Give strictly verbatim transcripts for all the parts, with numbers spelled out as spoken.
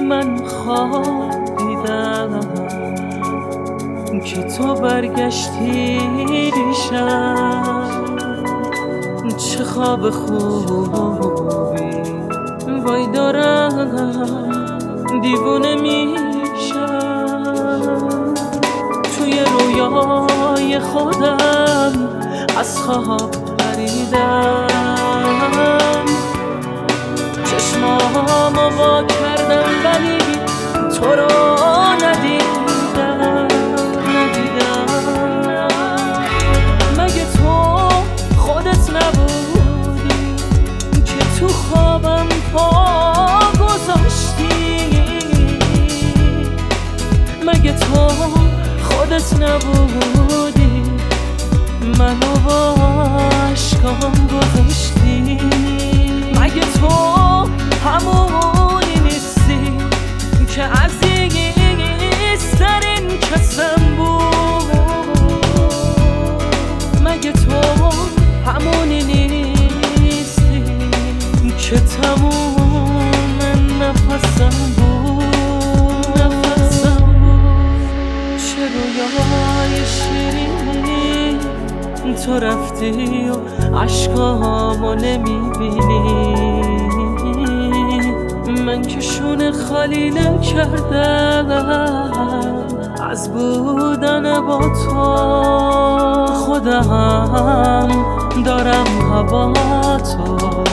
من خواب دیدم که تو برگشتی دیشب، چه خواب خوبی وای دارم دیوونه میشم. توی رویای خودم از خواب پریدم، چشمامو وا کردم ولی تو رو ندیدم ندیدم. مگه تو خودت نبودی که تو خوابم پا گذاشتی؟ مگه تو خودت نبودی منو با عشقام گذاشتی؟ مگه تو همونی نیستی که عزیزترین کسم بود؟ مگه تو همونی نیستی که تموم نفسم بود نفسم بود؟ چه رویای شیرینی تو رفتی و عشقامو نمیبینی، من که شونه خالی نکردم از بودن با تو، خودم دارم هوا تو.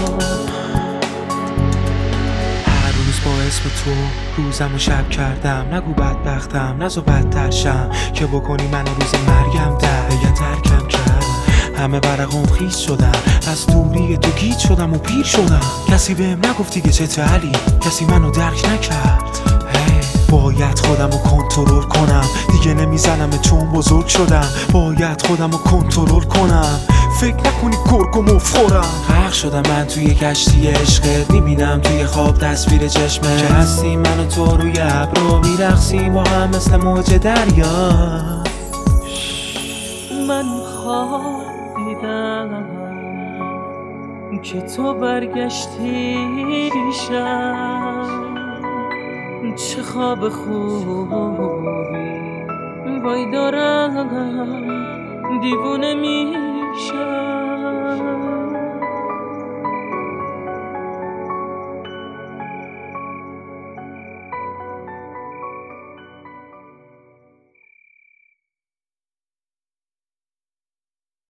هر روز با اسم تو روزم و شب کردم، نگو بدبختم نزو بدتر شم که بکنی منو روز مرگم در یا ترکم کرد. همه برقم خیس شدم، از دوری تو گیج شدم و پیر شدم. کسی بهم نگفت دیگه چته علی، کسی منو درک نکرد. hey, باید خودم رو کنترل کنم، دیگه نمیزنم چون بزرگ شدم. باید خودم رو کنترل کنم، فکر نکنی گرگم افخورم. غرق شدم من توی کشتی عشقت، میبینم توی خواب تصویر چشمت که هستی من و تو روی ابرو میرقصیم با هم مثل موج دریا. من خواب دیدم که تو برگشتی دیشب، چه خواب خوبی وای دارم دیوونه میشم.